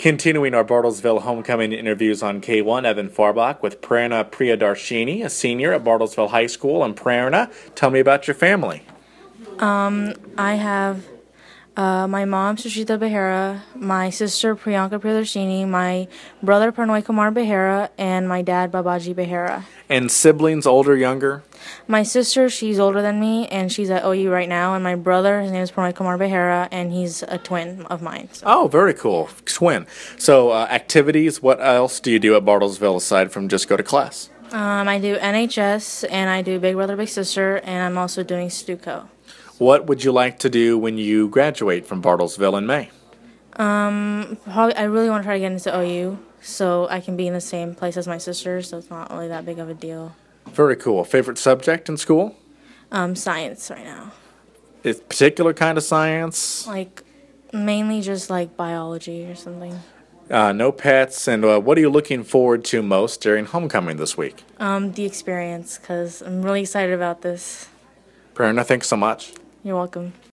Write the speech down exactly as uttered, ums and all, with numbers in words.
Continuing our Bartlesville homecoming interviews on K one, Evan Farbach with Prerna Priyadarshini, a senior at Bartlesville High School. And Prerna, tell me about your family. Um, I have uh, my mom, Sushita Behera, my sister, Priyanka Priyadarshini, my brother, Parnoy Kumar Behera, and my dad, Babaji Behera. And siblings, older, younger? My sister, she's older than me, and she's at O U right now. And my brother, his name is Parnoy Kumar Behera, and he's a twin of mine. So. Oh, very cool. Twin. So uh, activities, what else do you do at Bartlesville aside from just go to class? Um, I do N H S, and I do Big Brother, Big Sister, and I'm also doing Stuco. What would you like to do when you graduate from Bartlesville in May? Um, probably, I really want to try to get into O U, so I can be in the same place as my sister, so it's not really that big of a deal. Very cool. Favorite subject in school? Um, science right now. Is particular kind of science? Like, mainly just like biology or something. Uh, no pets. And uh, what are you looking forward to most during homecoming this week? Um, the experience, because I'm really excited about this. Prerna, thanks so much. You're welcome.